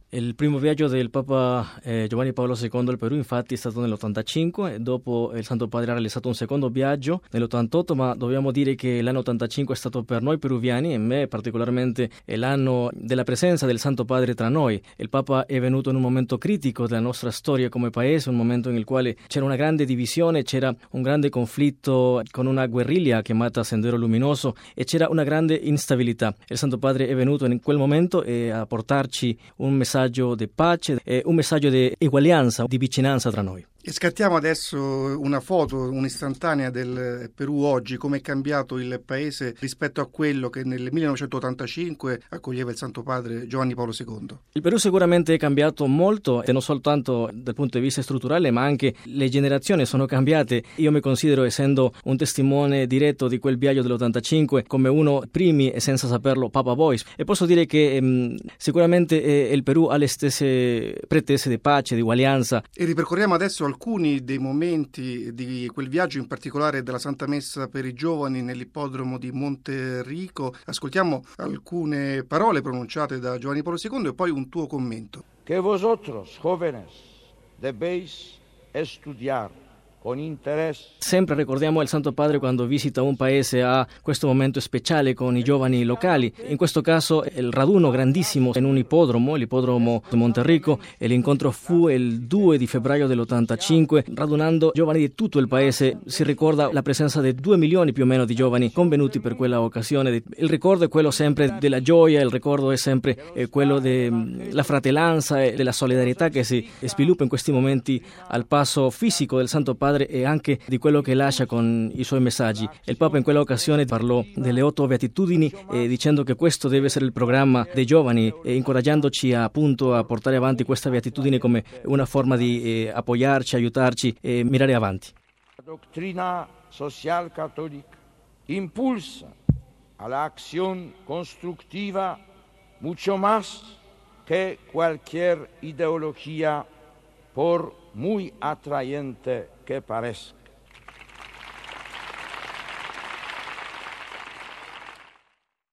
Il primo viaggio del Papa Giovanni Paolo II al Perù infatti è stato nell'85, e dopo il Santo Padre ha realizzato un secondo viaggio nell'88, ma dobbiamo dire che l'anno 85 è stato per noi peruviani, e me particolarmente, è l'anno della presenza del Santo Padre tra noi. Il Papa è venuto in un momento critico della nostra storia come paese, un momento nel quale c'era una grande divisione, c'era un grande conflitto con una guerriglia chiamata Sendero Luminoso e c'era una grande instabilità. Il Santo Padre è venuto in quel momento a portarci un messaggio di pace e un messaggio di eguaglianza, di vicinanza tra noi. E scattiamo adesso una foto, un'istantanea del Perù oggi, come è cambiato il paese rispetto a quello che nel 1985 accoglieva il Santo Padre Giovanni Paolo II. Il Perù sicuramente è cambiato molto, e non soltanto dal punto di vista strutturale, ma anche le generazioni sono cambiate. Io mi considero, essendo un testimone diretto di quel viaggio dell'85, come uno primi e senza saperlo Papa Voice, e posso dire che sicuramente il Perù ha le stesse pretese di pace, di uguaglianza. E ripercorriamo adesso alcuni dei momenti di quel viaggio, in particolare della Santa Messa per i giovani nell'ippodromo di Monterrico. Ascoltiamo alcune parole pronunciate da Giovanni Paolo II e poi un tuo commento. Que vosotros, jóvenes, debéis estudiar con interesse. Sempre ricordiamo il Santo Padre quando visita un paese, ha questo momento speciale con i giovani locali. In questo caso il raduno grandissimo in un ippodromo, l'ippodromo di Monterrico, e l'incontro fu il 2 di febbraio dell'85, radunando giovani di tutto il paese. Si ricorda la presenza di 2 milioni più o meno di giovani convenuti per quella occasione. Il ricordo è quello sempre della gioia, il ricordo è sempre quello della fratellanza e della solidarietà che si sviluppa in questi momenti al passo fisico del Santo Padre e anche di quello che lascia con i suoi messaggi. Il Papa in quella occasione parlò delle 8 beatitudini, dicendo che questo deve essere il programma dei giovani, e incoraggiandoci appunto a portare avanti questa beatitudine come una forma di appoggiarci, aiutarci e mirare avanti. La doctrina social católica impulsa a la acción constructiva mucho más que cualquier ideología, por muy atrayente que parezca.